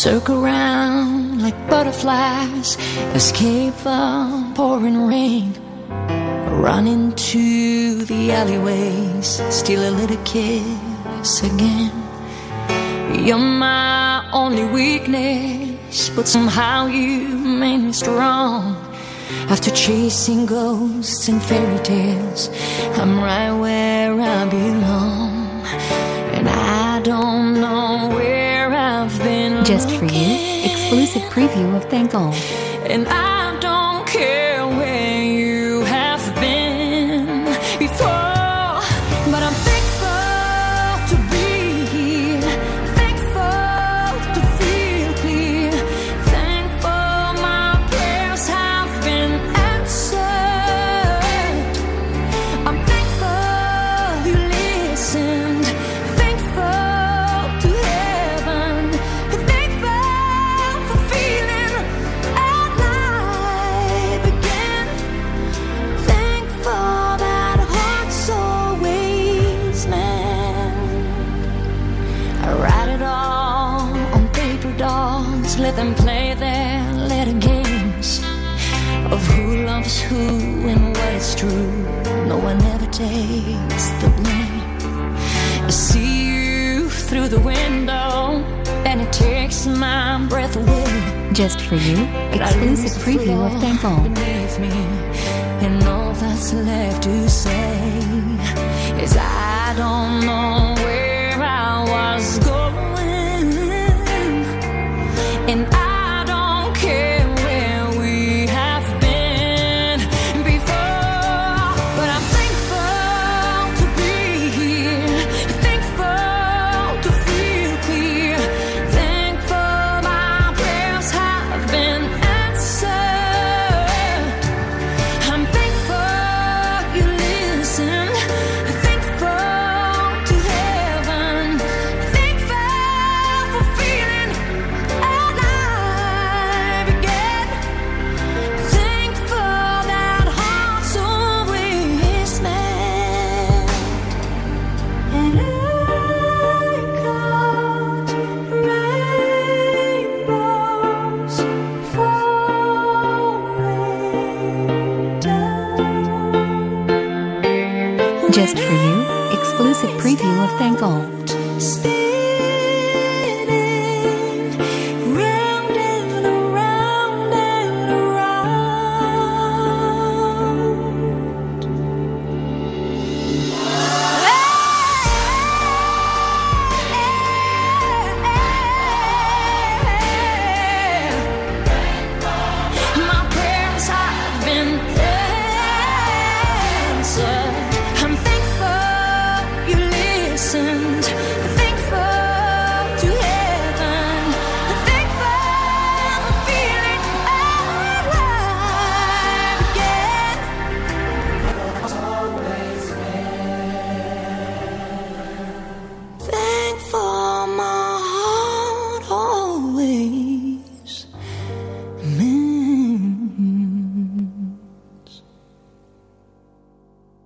circle round like butterflies, escape the pouring rain, run into the alleyways, steal a little kiss again. You're my only weakness, but somehow you made me strong. After chasing ghosts and fairy tales, I'm right where I belong. And I don't know where I've been. Just for you, exclusive preview of Thank All. And I don't care where you have been before, but I'm thankful to be here, thankful to feel clear, thankful my prayers have been answered. I'm thankful you listened, thankful to heaven, thankful for feeling alive again, thankful that hearts always mend. I write it all on paper dolls, let them play their little games of who loves who and what is true. No one ever takes the blame. I see you through the window, and it takes my breath away. Just for you, exclusive preview of Thank All. Beneath me, and all that's left to say is I don't know where I was going, and I don't care where we have been before, but I'm thankful to be here, thankful to feel clear, thankful my prayers have been answered. I'm thankful you listened, thankful to heaven, thankful for feeling alive again, thankful that hearts always mend. And I count rainbows falling down. Just for you, exclusive preview of Thank All.